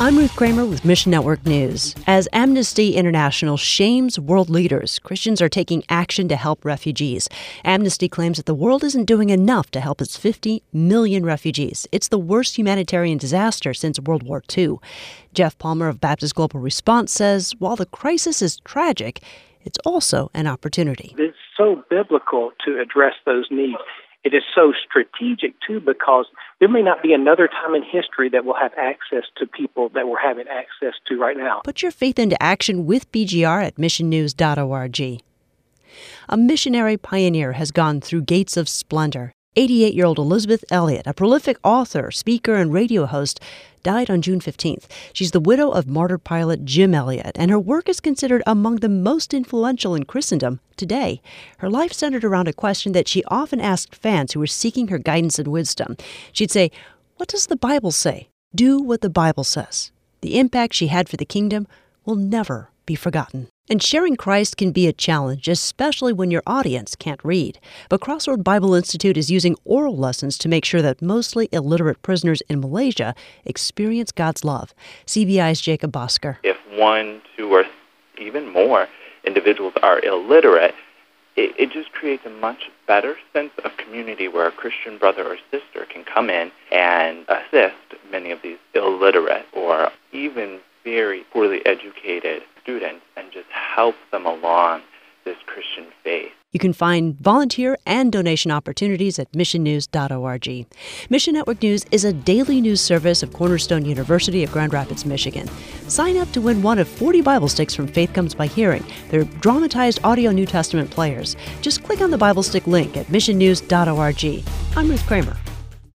I'm Ruth Kramer with Mission Network News. As Amnesty International shames world leaders, Christians are taking action to help refugees. Amnesty claims that the world isn't doing enough to help its 50 million refugees. It's the worst humanitarian disaster since World War II. Jeff Palmer of Baptist Global Response says while the crisis is tragic, it's also an opportunity. It's so biblical to address those needs. It is so strategic, too, because there may not be another time in history that we'll have access to people that we're having access to right now. Put your faith into action with BGR at missionnews.org. A missionary pioneer has gone through gates of splendor. 88-year-old Elizabeth Elliot, a prolific author, speaker, and radio host, died on June 15th. She's the widow of martyred pilot Jim Elliot, and her work is considered among the most influential in Christendom today. Her life centered around a question that she often asked fans who were seeking her guidance and wisdom. She'd say, "What does the Bible say? Do what the Bible says." The impact she had for the kingdom will never be forgotten. And sharing Christ can be a challenge, especially when your audience can't read. But Crossroad Bible Institute is using oral lessons to make sure that mostly illiterate prisoners in Malaysia experience God's love. CBI's Jacob Bosker. If 1, 2, or even more individuals are illiterate, it just creates a much better sense of community where a Christian brother or sister can come in and assist many of these illiterate or even very poorly educated students and just help them along this Christian faith. You can find volunteer and donation opportunities at missionnews.org. Mission Network News is a daily news service of Cornerstone University of Grand Rapids, Michigan. Sign up to win one of 40 Bible sticks from Faith Comes by Hearing. They're dramatized audio New Testament players. Just click on the Bible stick link at missionnews.org. I'm Ruth Kramer.